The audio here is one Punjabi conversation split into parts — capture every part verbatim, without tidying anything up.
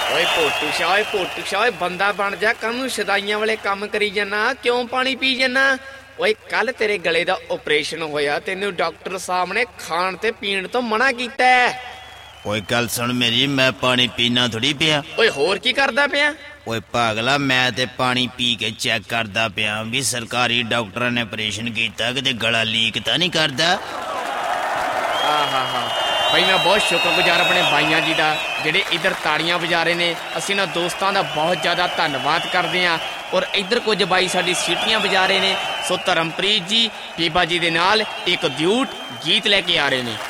ਓਏ ਪੋਟੂ ਸ਼ਾਹ ਓਏ ਪੋਟੂ ਸ਼ਾਹ ਓਏ ਬੰਦਾ ਬਣ ਜਾ, ਕਾਹਨੂੰ ਸ਼ਦਾਈਆਂ ਵਾਲੇ ਕੰਮ ਕਰੀ ਜਾਨਾ? ਕਿਉਂ ਪਾਣੀ ਪੀ ਜਾਨਾ? ਓਏ ਕੱਲ ਤੇਰੇ ਗਲੇ ਦਾ ਆਪਰੇਸ਼ਨ ਹੋਇਆ, ਤੈਨੂੰ ਡਾਕਟਰ ਸਾਹਿਬ ਨੇ ਖਾਣ ਤੇ ਪੀਣ ਤੋਂ ਮਨਾ ਕੀਤਾ। ਓਏ ਗੱਲ ਸੁਣ ਮੇਰੀ, ਮੈਂ ਪਾਣੀ ਪੀਣਾ ਥੋੜੀ ਪਿਆ। ਓਏ ਹੋਰ ਕੀ ਕਰਦਾ ਪਿਆ? ਓਏ ਪਾਗਲਾ, ਮੈਂ ਤੇ ਪਾਣੀ ਪੀ ਕੇ ਚੈੱਕ ਕਰਦਾ ਪਿਆ ਵੀ ਸਰਕਾਰੀ ਡਾਕਟਰਾਂ ਨੇ ਆਪਰੇਸ਼ਨ ਕੀਤਾ, ਕਿਤੇ ਗਲਾ ਲੀਕ ਤਾਂ ਨਹੀਂ ਕਰਦਾ। ਆਹਾ ਹਾ ਭਾਈ, ਮੈਂ ਬਹੁਤ ਸ਼ੁਕਰਗੁਜ਼ਾਰ ਆਪਣੇ ਬਾਈਆਂ ਜੀ ਦਾ ਜਿਹੜੇ ਇੱਧਰ ਤਾੜੀਆਂ ਵਜਾ ਰਹੇ ਨੇ। ਅਸੀਂ ਇਹਨਾਂ ਦੋਸਤਾਂ ਦਾ ਬਹੁਤ ਜ਼ਿਆਦਾ ਧੰਨਵਾਦ ਕਰਦੇ ਹਾਂ। ਔਰ ਇੱਧਰ ਕੁਝ ਬਾਈ ਸਾਡੀ ਸੀਟੀਆਂ ਵਜਾ ਰਹੇ ਨੇ। ਸੋ ਧਰਮਪ੍ਰੀਤ ਜੀ ਬੀਬਾ ਜੀ ਦੇ ਨਾਲ ਇੱਕ ਡਿਊਟ ਗੀਤ ਲੈ ਕੇ ਆ ਰਹੇ ਨੇ।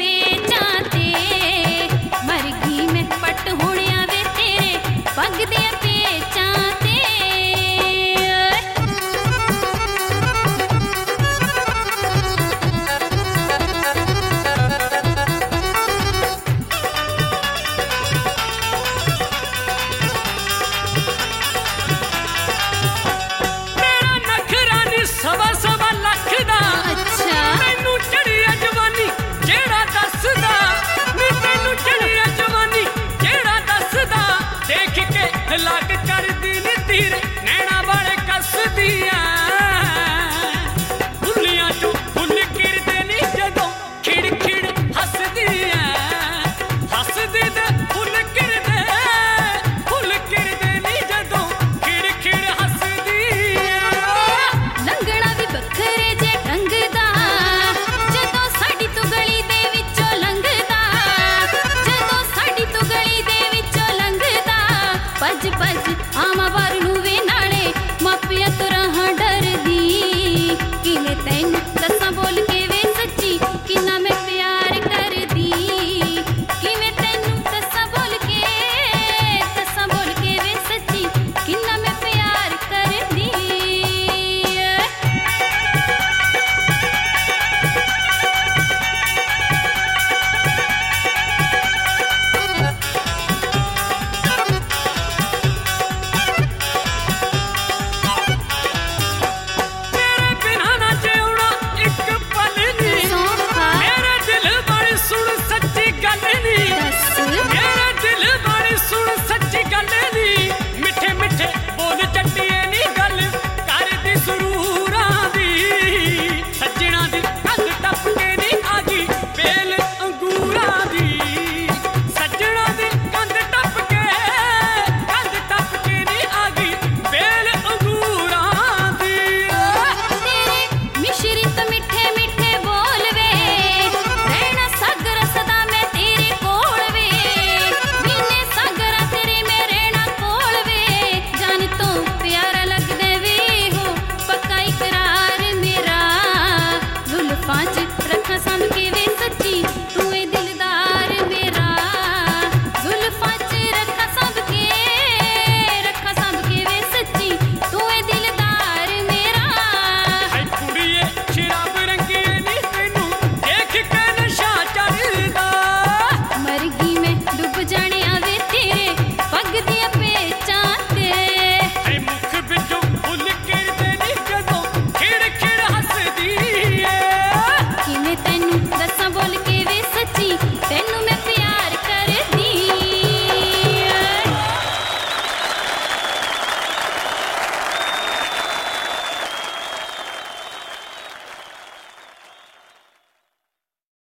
पग दे